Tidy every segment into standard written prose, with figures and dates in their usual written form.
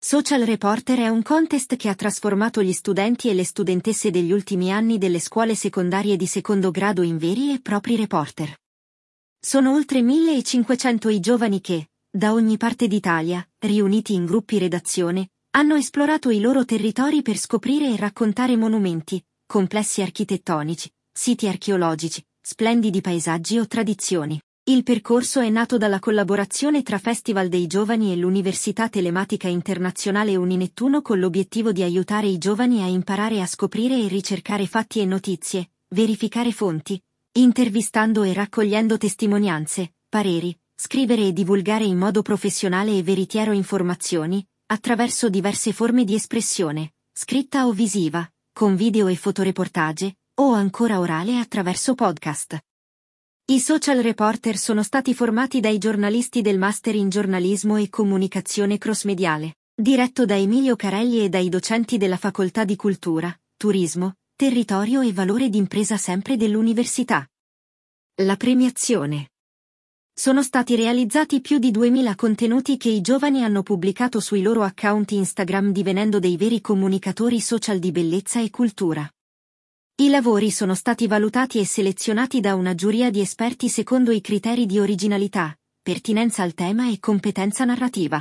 Social Reporter è un contest che ha trasformato gli studenti e le studentesse degli ultimi anni delle scuole secondarie di secondo grado in veri e propri reporter. Sono oltre 1500 i giovani che, da ogni parte d'Italia, riuniti in gruppi redazione, hanno esplorato i loro territori per scoprire e raccontare monumenti, complessi architettonici, siti archeologici, splendidi paesaggi o tradizioni. Il percorso è nato dalla collaborazione tra Festival dei Giovani e l'Università Telematica Internazionale Uninettuno con l'obiettivo di aiutare i giovani a imparare a scoprire e ricercare fatti e notizie, verificare fonti, intervistando e raccogliendo testimonianze, pareri, scrivere e divulgare in modo professionale e veritiero informazioni, attraverso diverse forme di espressione, scritta o visiva, con video e fotoreportage, o ancora orale attraverso podcast. I social reporter sono stati formati dai giornalisti del Master in Giornalismo e Comunicazione Crossmediale, diretto da Emilio Carelli e dai docenti della Facoltà di Cultura, Turismo, Territorio e Valore d'Impresa sempre dell'Università. La premiazione. Sono stati realizzati più di 2000 contenuti che i giovani hanno pubblicato sui loro account Instagram divenendo dei veri comunicatori social di bellezza e cultura. I lavori sono stati valutati e selezionati da una giuria di esperti secondo i criteri di originalità, pertinenza al tema e competenza narrativa.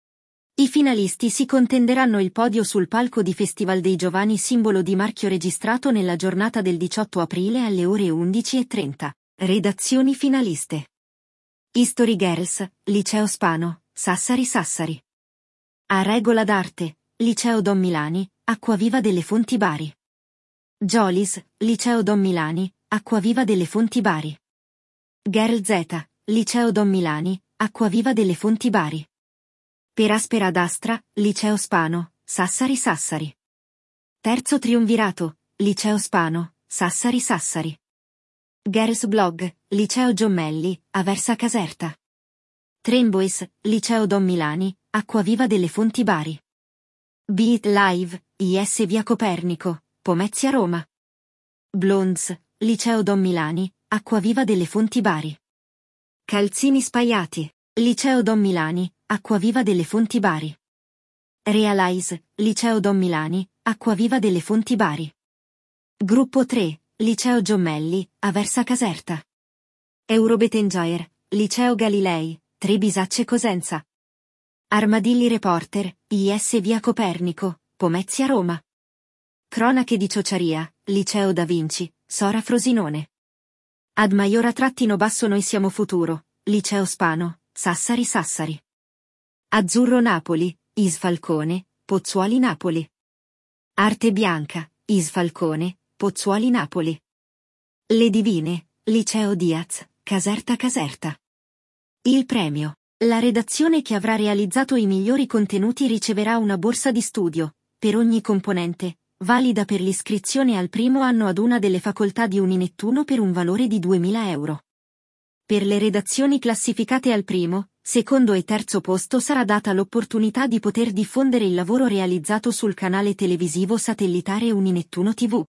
I finalisti si contenderanno il podio sul palco di Festival dei Giovani simbolo di marchio registrato nella giornata del 18 aprile alle ore 11:30. Redazioni finaliste. History Girls, Liceo Spano, Sassari Sassari. A Regola d'Arte, Liceo Don Milani, Acquaviva delle Fonti Bari. Jolies, Liceo Don Milani, Acquaviva delle Fonti Bari. Girl Z, Liceo Don Milani, Acquaviva delle Fonti Bari. Per Aspera d'Astra, Liceo Spano, Sassari Sassari. Terzo triumvirato, Liceo Spano, Sassari Sassari. Girls Blog, Liceo Giommelli, Aversa Caserta. Trainboys, Liceo Don Milani, Acquaviva delle Fonti Bari. Beat Live, IS Via Copernico, Pomezia Roma. Blondes, Liceo Don Milani, Acquaviva delle Fonti Bari. Calzini Spaiati, Liceo Don Milani, Acquaviva delle Fonti Bari. Realize, Liceo Don Milani, Acquaviva delle Fonti Bari. Gruppo 3, Liceo Giommelli, Aversa Caserta. Eurobet Enjoyer, Liceo Galilei, Trebisacce Cosenza. Armadilli Reporter, IS Via Copernico, Pomezia Roma. Cronache di Ciociaria, Liceo Da Vinci, Sora Frosinone. Ad Maiora_ Noi Siamo Futuro, Liceo Spano, Sassari Sassari. Azzurro Napoli, Is Falcone, Pozzuoli Napoli. Arte Bianca, Is Falcone, Pozzuoli Napoli. Le Divine, Liceo Diaz, Caserta Caserta. Il premio. La redazione che avrà realizzato i migliori contenuti riceverà una borsa di studio, per ogni componente, valida per l'iscrizione al primo anno ad una delle facoltà di Uninettuno per un valore di 2000 euro. Per le redazioni classificate al primo, secondo e terzo posto sarà data l'opportunità di poter diffondere il lavoro realizzato sul canale televisivo satellitare Uninettuno TV.